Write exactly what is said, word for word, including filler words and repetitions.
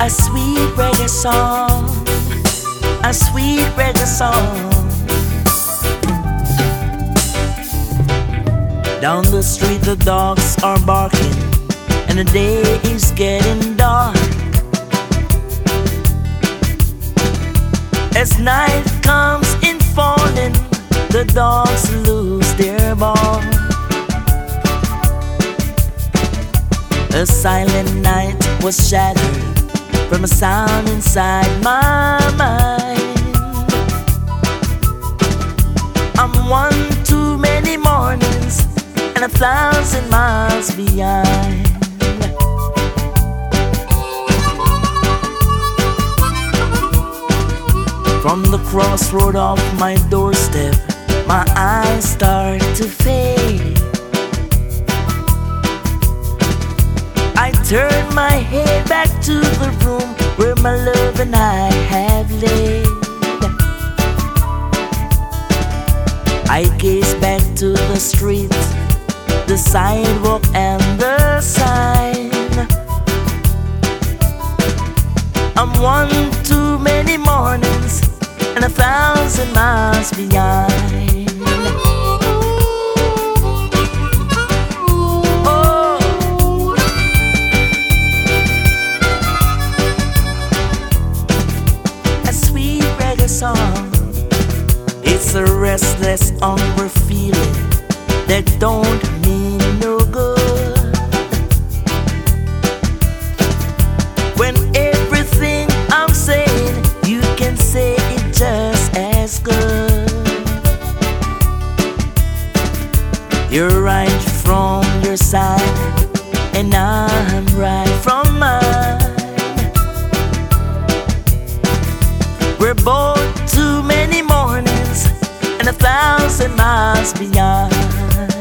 A sweet reggae song, a sweet reggae song. Down the street the dogs are barking, and the day is getting dark. As night comes in falling, the dogs lose their ball. A silent night was shattered from a sound inside my mind. I'm one too many mornings and a thousand miles behind. From the crossroad of my doorstep, my eyes start to fade. I turn my head back to the room where my love and I have laid. I gaze back to the street, the sidewalk and the sign. I'm one too many mornings and a thousand miles behind. Oh, a sweet reggae song. It's a restless, hungry feeling that don't mean no good. When everything I'm saying, you can say it just as good. You're right from your side, and I'm right from mine. We're both too many mornings and a thousand miles beyond.